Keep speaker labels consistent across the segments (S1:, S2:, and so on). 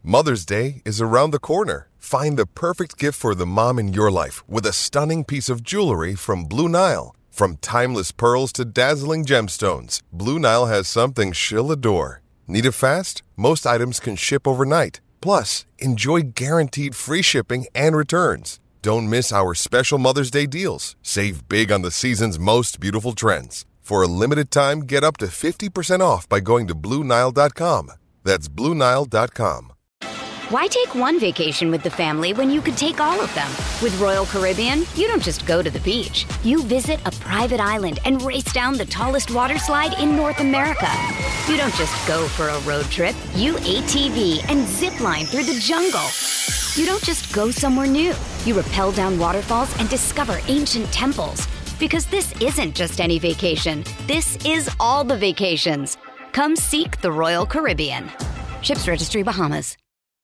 S1: Mother's Day is around the corner. Find the perfect gift for the mom in your life with a stunning piece of jewelry from Blue Nile. From timeless pearls to dazzling gemstones, Blue Nile has something she'll adore. Need it fast? Most items can ship overnight. Plus, enjoy guaranteed free shipping and returns. Don't miss our special Mother's Day deals. Save big on the season's most beautiful trends. For a limited time, get up to 50% off by going to BlueNile.com. That's BlueNile.com.
S2: Why take one vacation with the family when you could take all of them? With Royal Caribbean, you don't just go to the beach. You visit a private island and race down the tallest water slide in North America. You don't just go for a road trip. You ATV and zip line through the jungle. You don't just go somewhere new. You rappel down waterfalls and discover ancient temples. Because this isn't just any vacation. This is all the vacations. Come seek the Royal Caribbean. Ships Registry, Bahamas.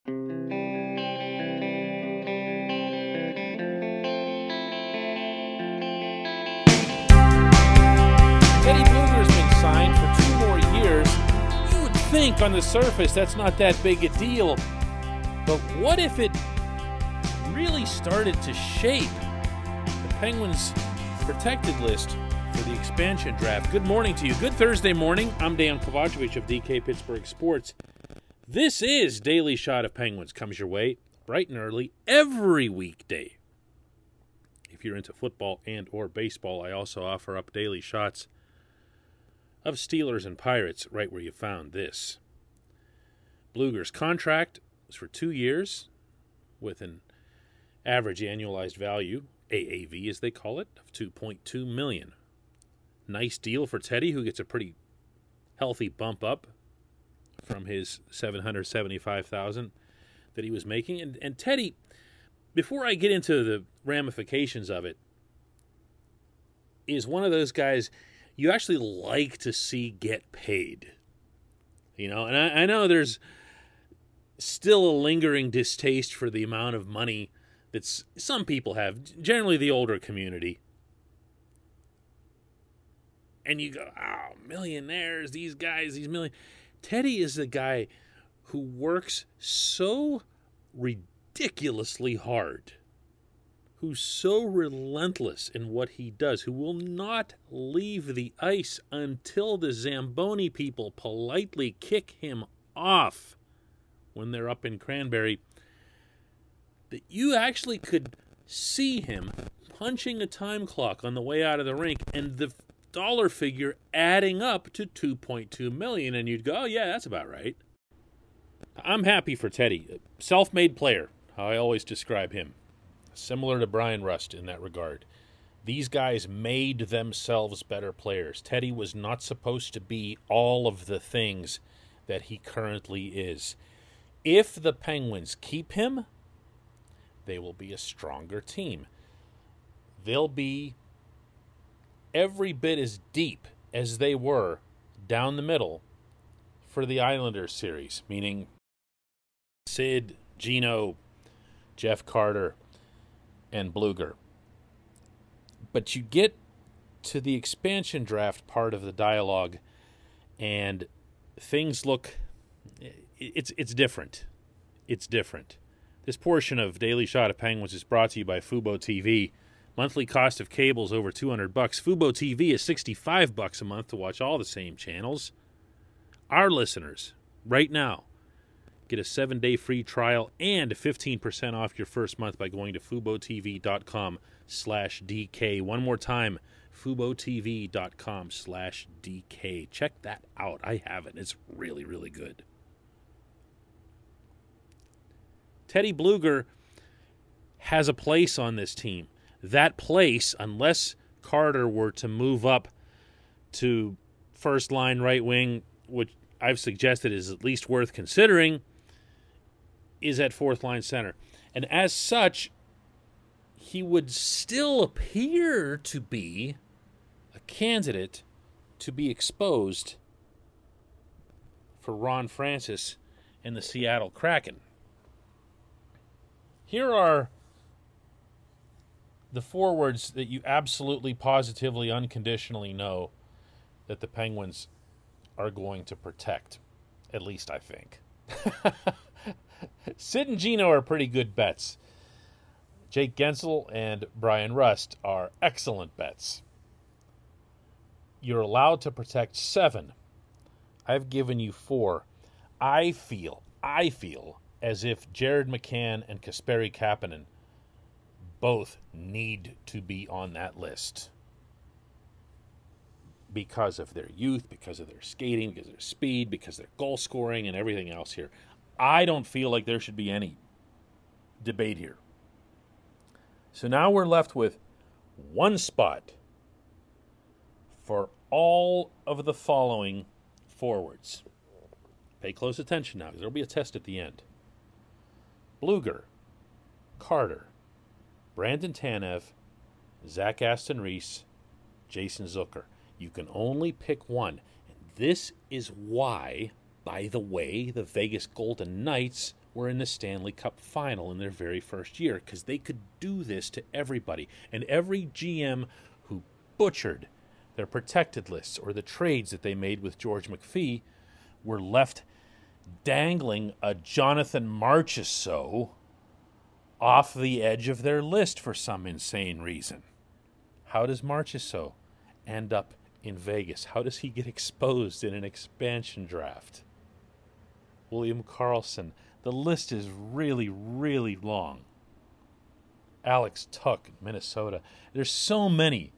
S3: Teddy Blueger's been signed for 2 more years. You would think on the surface that's not that big a deal. But what if it really started to shape the Penguins' protected list for the expansion draft? Good morning to you. Good Thursday morning. I'm Dan Kovacevic of DK Pittsburgh Sports. This is Daily Shot of Penguins. Comes your way bright and early every weekday. If you're into football and or baseball, I also offer up daily shots of Steelers and Pirates right where you found this. Blueger's contract is for 2 years with an average annualized value, AAV as they call it, of $2.2 million. Nice deal for Teddy, who gets a pretty healthy bump up from his $775,000 that he was making. And Teddy, before I get into the ramifications of it, is one of those guys you actually like to see get paid. You know, and I know there's still a lingering distaste for the amount of money that some people have, generally the older community. And you go, oh, millionaires, these guys, these million. Teddy is the guy who works so ridiculously hard, who's so relentless in what he does, who will not leave the ice until the Zamboni people politely kick him off when they're up in Cranberry, that you actually could see him punching a time clock on the way out of the rink and the dollar figure adding up to $2.2 million, and you'd go, oh, yeah, that's about right. I'm happy for Teddy. A self-made player, how I always describe him. Similar to Brian Rust in that regard. These guys made themselves better players. Teddy was not supposed to be all of the things that he currently is. If the Penguins keep him, they will be a stronger team. They'll be every bit as deep as they were down the middle for the Islanders series, meaning Sid, Gino, Jeff Carter, and Blueger. But you get to the expansion draft part of the dialogue, and things look, it's different. It's different. This portion of Daily Shot of Penguins is brought to you by Fubo TV. Monthly cost of cable is over $200. Fubo TV is $65 a month to watch all the same channels. Our listeners, right now, get a 7-day free trial and 15% off your first month by going to FuboTV.com/DK. One more time, FuboTV.com/DK. Check that out. I have it. It's really, really good. Teddy Blueger has a place on this team. That place, unless Carter were to move up to first line right wing, which I've suggested is at least worth considering, is at fourth line center. And as such, he would still appear to be a candidate to be exposed for Ron Francis and the Seattle Kraken. Here are the forwards that you absolutely, positively, unconditionally know that the Penguins are going to protect. At least I think. Sid and Gino are pretty good bets. Jake Gensel and Brian Rust are excellent bets. You're allowed to protect 7. I've given you 4. I feel as if Jared McCann and Kasperi Kapanen both need to be on that list because of their youth, because of their skating, because of their speed, because of their goal scoring and everything else here. I don't feel like there should be any debate here. So now we're left with one spot for all of the following forwards. Pay close attention now, because there will be a test at the end. Blueger, Carter, Brandon Tanev, Zach Aston Reese, Jason Zucker. You can only pick one. And this is why, by the way, the Vegas Golden Knights were in the Stanley Cup final in their very first year, because they could do this to everybody. And every GM who butchered their protected lists or the trades that they made with George McPhee were left dangling a Jonathan Marchessault off the edge of their list for some insane reason. How does Marchessault end up in Vegas? How does he get exposed in an expansion draft? William Karlsson. The list is really, really long. Alex Tuch, Minnesota. There's so many.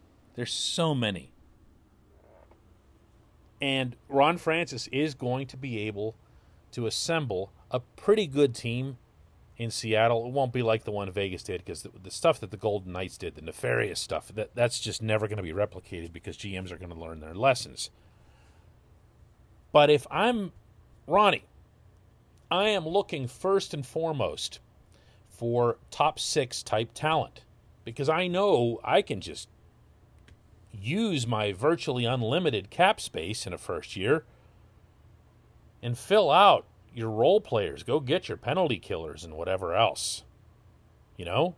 S3: And Ron Francis is going to be able to assemble a pretty good team in Seattle. It won't be like the one Vegas did, because the stuff that the Golden Knights did, the nefarious stuff, that's just never going to be replicated, because GMs are going to learn their lessons. But if I'm Ronnie, I am looking first and foremost for top 6 type talent, because I know I can just use my virtually unlimited cap space in a first year and fill out your role players. Go get your penalty killers and whatever else. You know?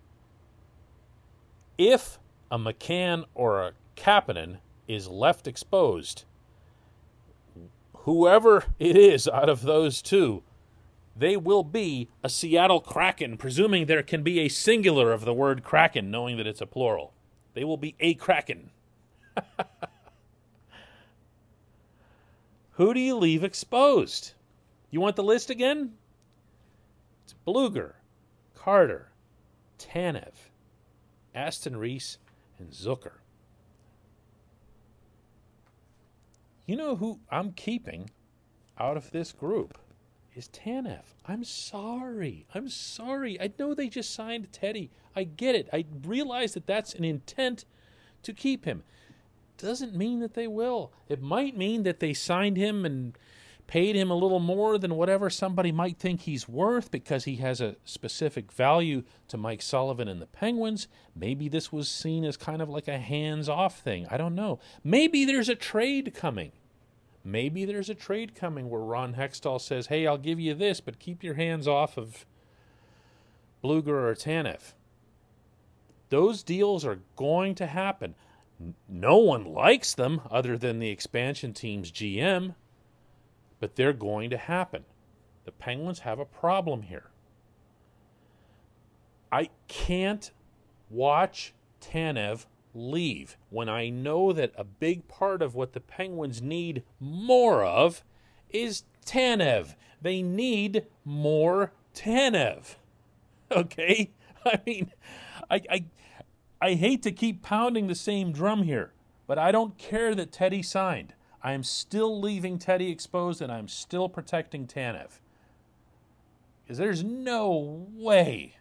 S3: If a McCann or a Kapanen is left exposed, whoever it is out of those two, they will be a Seattle Kraken, presuming there can be a singular of the word Kraken, knowing that it's a plural. They will be a Kraken. Who do you leave exposed? You want the list again? It's Blueger, Carter, Tanev, Aston Reese, and Zucker. You know who I'm keeping out of this group is Tanev. I'm sorry. I know they just signed Teddy. I get it. I realize that that's an intent to keep him. Doesn't mean that they will. It might mean that they signed him and paid him a little more than whatever somebody might think he's worth, because he has a specific value to Mike Sullivan and the Penguins. Maybe this was seen as kind of like a hands-off thing. I don't know. Maybe there's a trade coming. Where Ron Hextall says, hey, I'll give you this, but keep your hands off of Blueger or Tanev. Those deals are going to happen. No one likes them other than the expansion team's GM, but they're going to happen. The Penguins have a problem here. I can't watch Tanev leave when I know that a big part of what the Penguins need more of is Tanev. They need more Tanev. Okay? I mean, I hate to keep pounding the same drum here, but I don't care that Teddy signed. I am still leaving Teddy exposed, and I'm still protecting Tanev. Because there's no way,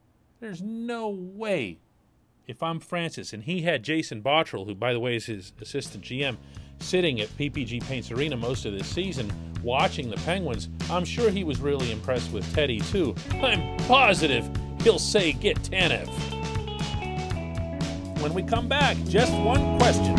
S3: if I'm Francis, and he had Jason Botterill, who, by the way, is his assistant GM, sitting at PPG Paints Arena most of this season, watching the Penguins, I'm sure he was really impressed with Teddy, too. I'm positive he'll say, get Tanev. When we come back, just one question.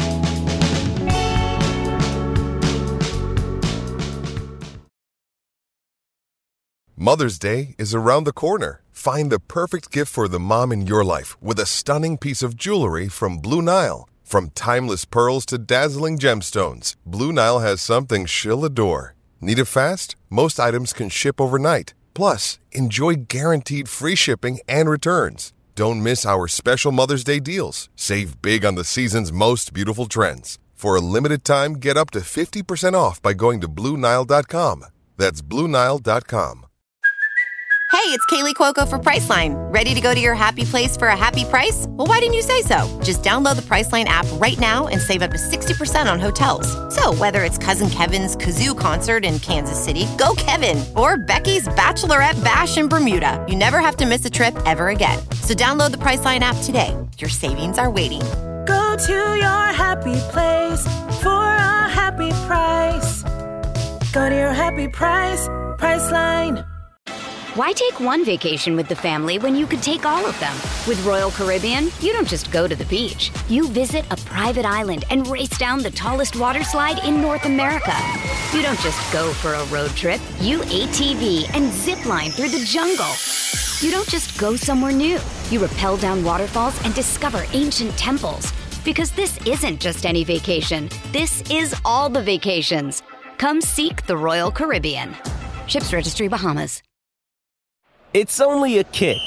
S1: Mother's Day is around the corner. Find the perfect gift for the mom in your life with a stunning piece of jewelry from Blue Nile. From timeless pearls to dazzling gemstones, Blue Nile has something she'll adore. Need it fast? Most items can ship overnight. Plus, enjoy guaranteed free shipping and returns. Don't miss our special Mother's Day deals. Save big on the season's most beautiful trends. For a limited time, get up to 50% off by going to BlueNile.com. That's BlueNile.com.
S4: Hey, it's Kaylee Cuoco for Priceline. Ready to go to your happy place for a happy price? Well, why didn't you say so? Just download the Priceline app right now and save up to 60% on hotels. So whether it's Cousin Kevin's Kazoo Concert in Kansas City, go Kevin, or Becky's Bachelorette Bash in Bermuda, you never have to miss a trip ever again. So download the Priceline app today. Your savings are waiting.
S5: Go to your happy place for a happy price. Go to your happy price, Priceline.
S2: Why take one vacation with the family when you could take all of them? With Royal Caribbean, you don't just go to the beach. You visit a private island and race down the tallest water slide in North America. You don't just go for a road trip. You ATV and zip line through the jungle. You don't just go somewhere new. You rappel down waterfalls and discover ancient temples. Because this isn't just any vacation. This is all the vacations. Come seek the Royal Caribbean. Ships Registry, Bahamas.
S6: It's only a kick,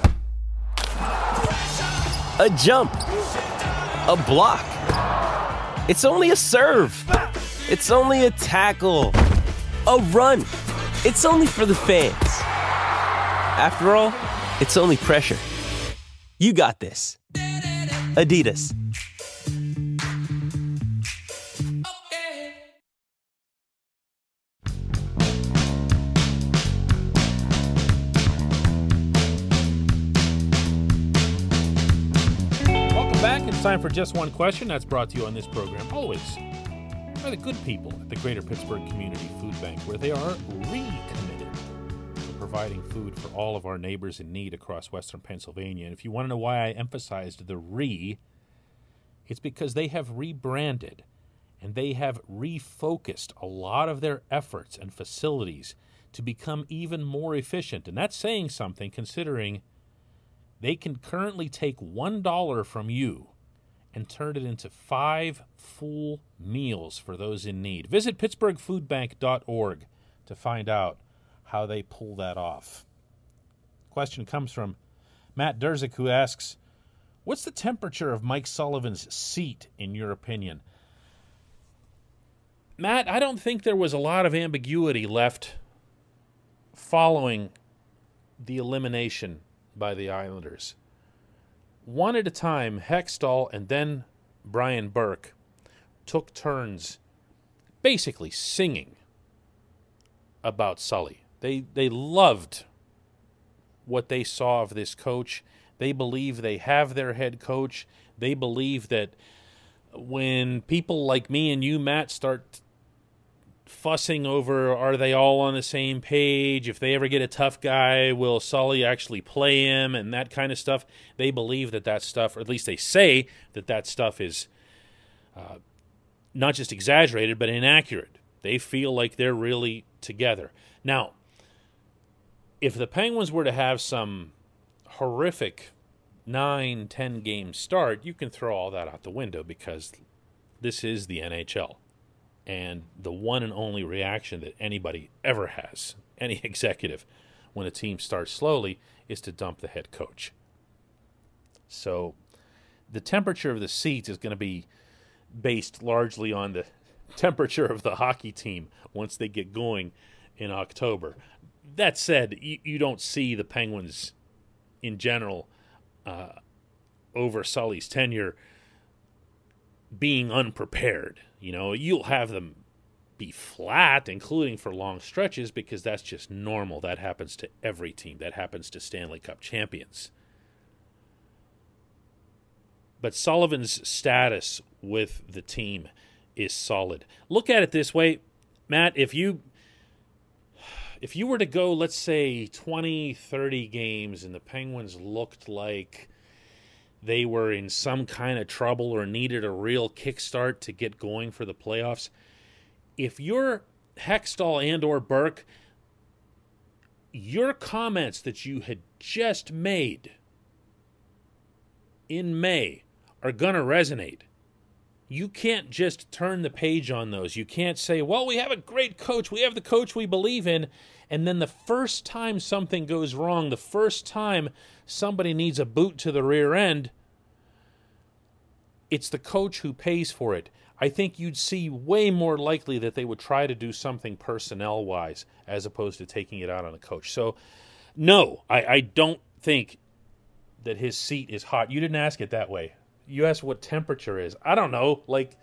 S6: a jump, a block. It's only a serve. It's only a tackle, a run. It's only for the fans. After all, it's only pressure. You got this. Adidas.
S3: It's time for Just One Question. That's brought to you on this program, always, by the good people at the Greater Pittsburgh Community Food Bank, where they are recommitted to providing food for all of our neighbors in need across Western Pennsylvania. And if you want to know why I emphasized the it's because they have rebranded and they have refocused a lot of their efforts and facilities to become even more efficient. And that's saying something, considering they can currently take $1 from you and turn it into 5 full meals for those in need. Visit pittsburghfoodbank.org to find out how they pull that off. Question comes from Matt Durzik, who asks, what's the temperature of Mike Sullivan's seat, in your opinion? Matt, I don't think there was a lot of ambiguity left following the elimination by the Islanders. One at a time, Hextall and then Brian Burke took turns basically singing about Sully. They loved what they saw of this coach. They believe they have their head coach. They believe that when people like me and you, Matt, start fussing over are they all on the same page, if they ever get a tough guy, will Sully actually play him, and that kind of stuff, they believe that stuff, or at least they say that stuff is not just exaggerated, but inaccurate. They feel like they're really together. Now, if the Penguins were to have some horrific 9-10 game start, you can throw all that out the window, because this is the NHL. And the one and only reaction that anybody ever has, any executive, when a team starts slowly, is to dump the head coach. So the temperature of the seats is going to be based largely on the temperature of the hockey team once they get going in October. That said, you don't see the Penguins in general over Sully's tenure being unprepared. You know, you'll have them be flat, including for long stretches, because that's just normal. That happens to every team. That happens to Stanley Cup champions. But Sullivan's status with the team is solid. Look at it this way, Matt, if you were to go, let's say, 20, 30 games and the Penguins looked like they were in some kind of trouble or needed a real kickstart to get going for the playoffs, if you're Hextall and or Burke, your comments that you had just made in May are going to resonate. You can't just turn the page on those. You can't say, well, we have a great coach. We have the coach we believe in. And then the first time something goes wrong, the first time somebody needs a boot to the rear end, it's the coach who pays for it. I think you'd see way more likely that they would try to do something personnel-wise as opposed to taking it out on a coach. So, no, I don't think that his seat is hot. You didn't ask it that way. You asked what temperature is. I don't know, like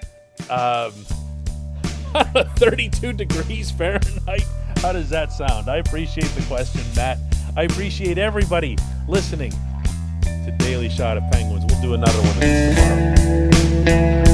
S3: 32 degrees Fahrenheit. How does that sound? I appreciate the question, Matt. I appreciate everybody listening to Daily Shot of Penguins. We'll do another one of these tomorrow.